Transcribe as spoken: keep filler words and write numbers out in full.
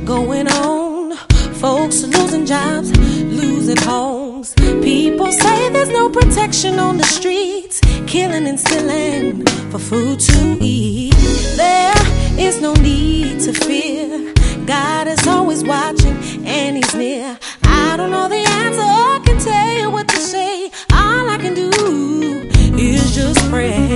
going on. Folks losing jobs, losing homes. People say there's no protection on the streets, killing and stealing for food to eat. There is no need to fear. God is always watching and He's near. I don't know the answer, I can tell you what to say. All I can do is just pray.